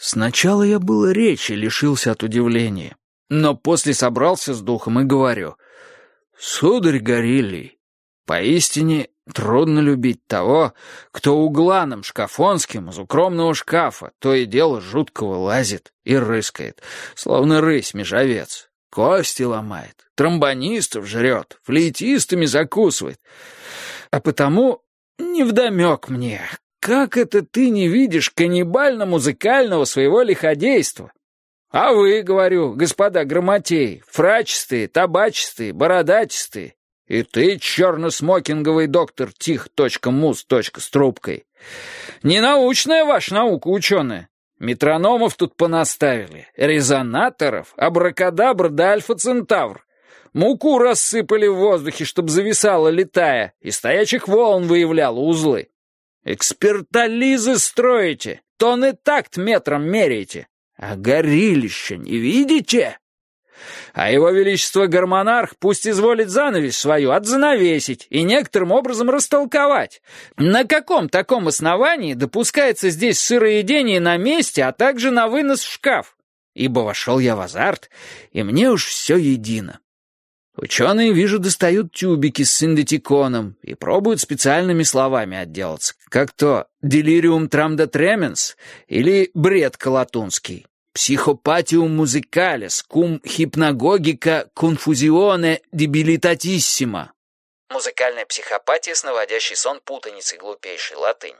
Сначала я было речи лишился от удивления, но после собрался с духом и говорю: «Сударь Горилий, поистине трудно любить того, кто угланом шкафонским из укромного шкафа то и дело жутко вылазит и рыскает, словно рысь-межовец, кости ломает, тромбонистов жрет, флейтистами закусывает. А потому невдомек мне, как это ты не видишь каннибально-музыкального своего лиходейства? А вы, говорю, господа грамотеи, фрачистые, табачистые, бородатистые, и ты, черно-смокинговый доктор Тих.Мус. С трубкой. Ненаучная ваша наука, ученая. Метрономов тут понаставили, резонаторов, абракадабр да альфа-центавр. Муку рассыпали в воздухе, чтоб зависала, летая, и стоячих волн выявляла узлы. Экспертализы строите, тонны такт метром меряете, а горилища не видите? А его величество Гармонарх пусть изволит занавесь свою отзанавесить и некоторым образом растолковать, на каком таком основании допускается здесь сыроедение на месте, а также на вынос в шкаф. Ибо вошел я в азарт, и мне уж все едино. Ученые, вижу, достают тюбики с синдетиконом и пробуют специальными словами отделаться, как то «делириум трамдотременс» или «бред колотунский». «Психопатиум музикалис, кум хипнагогика конфузионе дебилитатиссима». Музыкальная психопатия с наводящий сон путаницей глупейшей, латынь.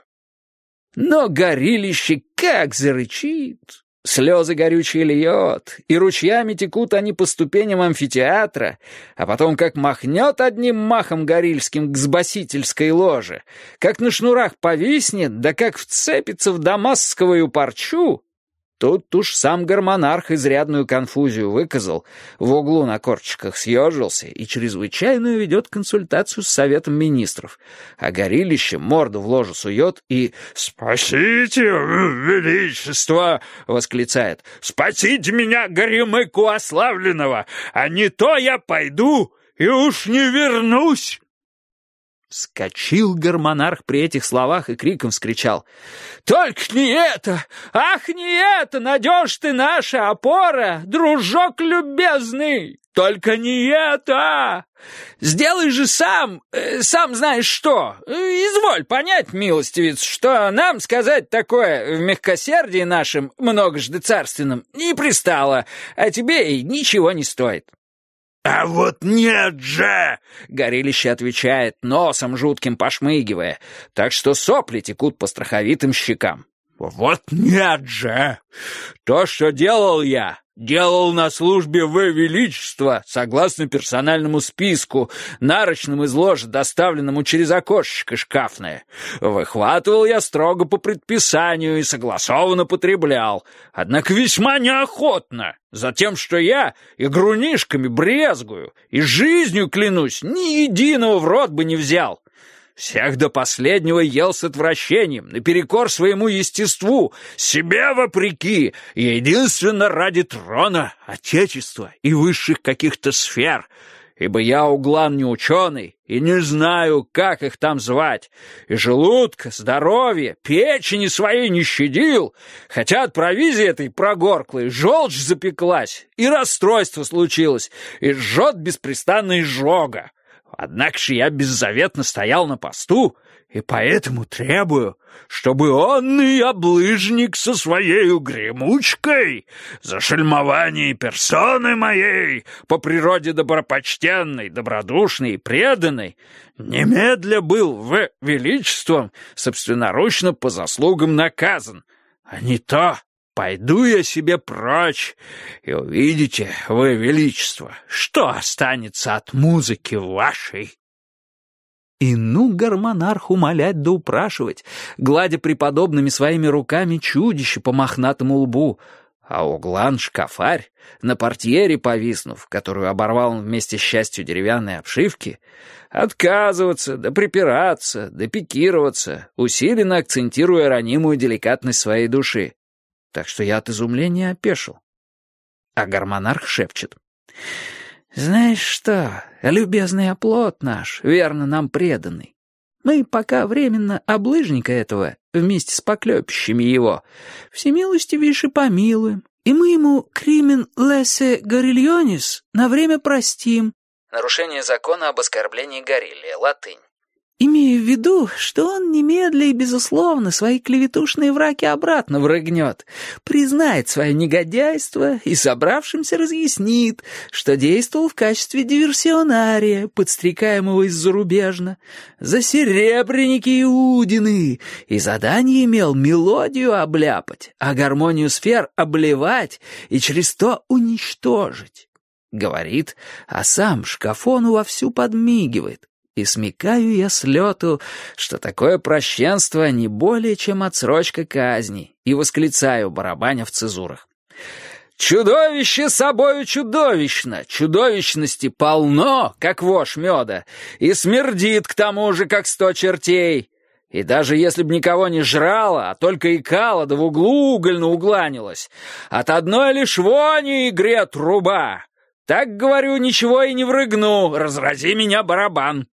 Но горилище как зарычит, слезы горючие льет, и ручьями текут они по ступеням амфитеатра, а потом как махнет одним махом горильским к сбасительской ложе, как на шнурах повиснет, да как вцепится в дамассковую парчу. Тут уж сам Гармонарх изрядную конфузию выказал, в углу на корточках съежился и чрезвычайную ведет консультацию с Советом Министров, а горилище морду в ложу сует и «Спасите, величество!» восклицает. «Спасите меня, горемыку ославленного, а не то я пойду и уж не вернусь!» Вскочил Гармонарх при этих словах и криком вскричал: «Только не это! Ах, не это! Надежь ты наша опора, дружок любезный! Только не это! Сделай же сам знаешь что! Изволь понять, милостивец, что нам сказать такое в мягкосердии нашем, многожды царственном, не пристало, а тебе и ничего не стоит». «А вот нет же!» — горилище отвечает, носом жутким пошмыгивая, так что сопли текут по страховитым щекам. «Вот нет же! То, что делал я, делал на службе в Величество, согласно персональному списку, нарочным из ложи, доставленному через окошечко шкафное. Выхватывал я строго по предписанию и согласованно потреблял, однако весьма неохотно, за тем, что я и грунишками брезгую, и жизнью, клянусь, ни единого в рот бы не взял. Всех до последнего ел с отвращением, наперекор своему естеству, себе вопреки, единственно ради трона, отечества и высших каких-то сфер, ибо я углан не ученый и не знаю, как их там звать, и желудка, здоровья, печени своей не щадил, хотя от провизии этой прогорклой желчь запеклась, и расстройство случилось, и жжет беспрестанно изжога. Однако же я беззаветно стоял на посту, и поэтому требую, чтобы онный облыжник со своею гремучкой за шельмование персоны моей, по природе добропочтенной, добродушной и преданной, немедля был в величеством собственноручно по заслугам наказан, а не то... Пойду я себе прочь, и увидите, вы, величество, что останется от музыки вашей». И ну Гармонарх умолять да упрашивать, гладя преподобными своими руками чудище по мохнатому лбу, а углан-шкафарь, на портьере повиснув, которую оборвал он вместе с частью деревянной обшивки, отказываться, да припираться, да пикироваться, усиленно акцентируя ранимую деликатность своей души. Так что я от изумления опешил. А Гармонарх шепчет: «Знаешь что, любезный оплот наш, верно нам преданный, Мы пока временно облыжника этого, вместе с поклепищами его, всемилостивейше помилуем, и мы ему кримен лесе горильонис на время простим». Нарушение закона об оскорблении Гориллия, латынь. «Имея в виду, что он немедля и безусловно свои клеветушные враки обратно врыгнет, признает свое негодяйство и собравшимся разъяснит, что действовал в качестве диверсионария, подстрекаемого из зарубежно, за серебряники Иудины, и задание имел мелодию обляпать, а гармонию сфер обливать и через то уничтожить». Говорит, а сам шкафону вовсю подмигивает. И смекаю я с лету, что такое прощенство не более, чем отсрочка казни, и восклицаю, барабаня в цезурах: «Чудовище собою чудовищно, чудовищности полно, как вошь меда, и смердит к тому же, как 100 чертей. И даже если б никого не жрало, а только икало, да в углу угольно угланилось, от одной лишь вони игре труба. Так, говорю, ничего и не врыгну, разрази меня барабан».